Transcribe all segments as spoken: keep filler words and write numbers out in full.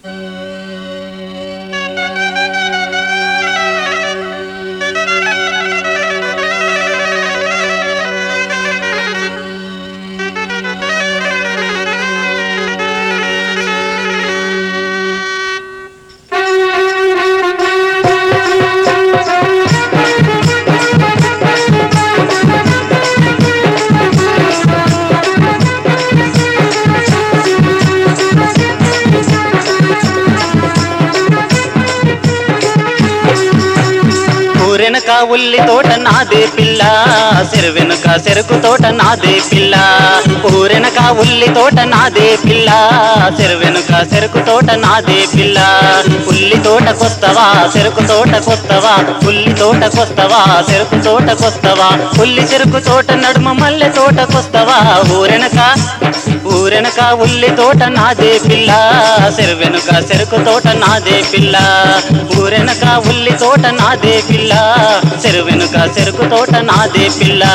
ఊరెనక ఉల్లి తోట నాదే పిల్ల, చెరువెనుక చెరుకు తోట నాదే పిల్ల. ఊరెనక ఉల్లి తోట నాదే పిల్ల, చెరువెనుక చెరుకు తోట నాదే పిల్ల. ఉల్లి తోటకొస్తవా చెరుకు తోటకొస్తవా, ఉల్లి తోటకొస్తవా చెరుకు తోటకొస్తవా, ఉల్లి చెరుకు తోట నడుమ మల్లె తోటకొస్తవా. ఊరెనక ఊరెనక ఉల్లి తోట నాదే పిల్ల, చెరువెనుక చెరుకు తోట నాదే పిల్ల. ఊరెనక ఉల్లి తోట నాదే పిల్ల, చెరువెనుక చెరుకు తోట నాదే పిల్ల.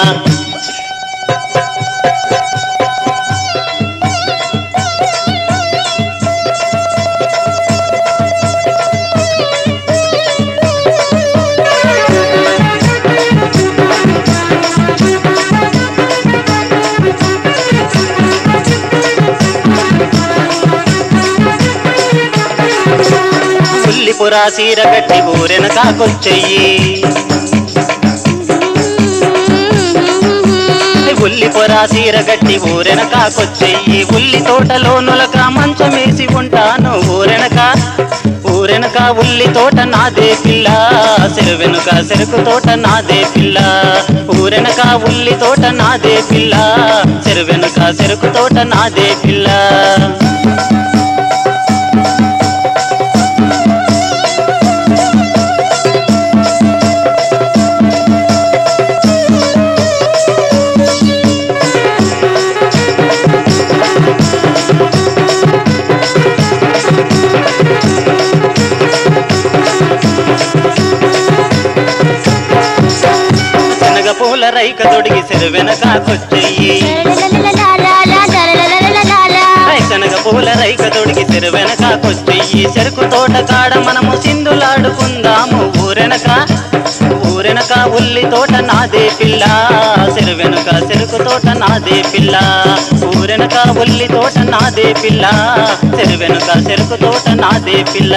ఉల్లిపురా సీర గట్టి ఊరెనకాకొచ్చెయ్యి, ఉల్లిపురా సీర గట్టి ఊరెనకాకొచ్చెయ్యి. ఉల్లి తోటలో నులక మంచమేసి ఉంటాను ఊరెనక ఊరెనక ఉల్లి తోట నాదే పిల్ల, చెరువెనుక చెరుకు తోట నాదే పిల్ల. ఊరెనక ఉల్లి తోట నాదే పిల్ల, చెరువెనుక చెరుకు తోట నాదే పిల్ల. పూల రైక తొడిగి చెరువెనకాకొచ్చెయ్యి, శనగ పూల రైక తొడిగి చెరువెనకాకొచ్చెయ్యి. చెరుకు తోట కాడ మనము సింధులాడుకుందాము ఊరెనక ఊరెనక ఉల్లి తోట నాదే పిల్ల, చెరువెనుక చెరుకు తోట నాదే పిల్ల. ఊరెనక ఉల్లి తోట నాదే పిల్ల, చెరువెనుక చెరుకు తోట నాదే పిల్ల.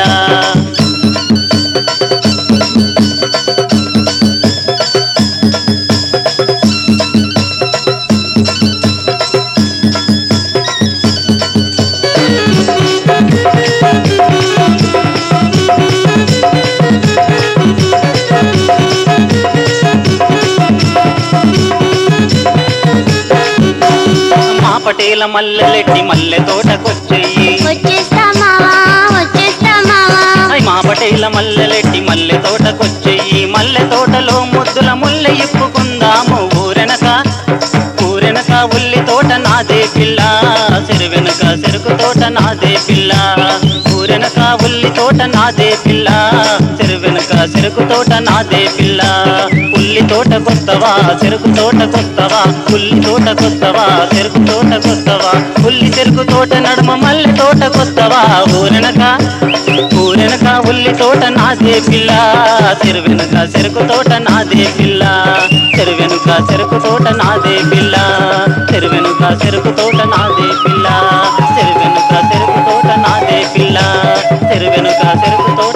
పటేల మల్లెలెట్టి మల్లె తోటకొచ్చెయ్యి, మా పటేల మల్లెలెట్టి మల్లె తోటకొచ్చెయ్యి. మల్లె తోటలో ముద్దుల ముల్లె ఇప్పుకుందాము ఊరెనక ఊరెనక ఉల్లి తోట నాదే పిల్ల, చెరువెనుక చెరుకు తోట నాదే పిల్ల. ఊరెనక ఉల్లి తోట నాదే పిల్ల, చెరువెనుక చెరుకు తోట నాదే పిల్ల. ఉల్లి తోటకొస్తవా చెరుకు తోటకొస్తవా, ఉల్లి తోటకొస్తవా చెరుకు తోటకొస్తవా, ఉల్లి చెరుకు తోట నడుమ మల్లె తోటకొస్తవా. ఊరెనక ఊరెనక ఉల్లి తోట నాదే పిల్ల, చెరువెనుక చెరుకు తోట నాదే పిల్ల. చెరువెనుక చెరుకు తోట నాదే పిల్ల, చెరువెనుక చెరుకు తోట నాదే పిల్ల. చెరువెనుక చెరుకు తోట నాదే పిల్ల, చెరువెనుక చెరుకు తోట